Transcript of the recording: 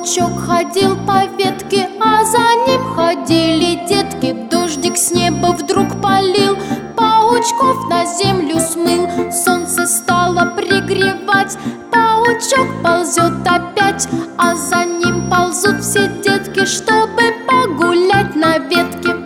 Паучок ходил по ветке, а за ним ходили детки. Дождик с неба вдруг полил, паучков на землю смыл. Солнце стало пригревать, паучок ползет опять, а за ним ползут все детки, чтобы погулять на ветке.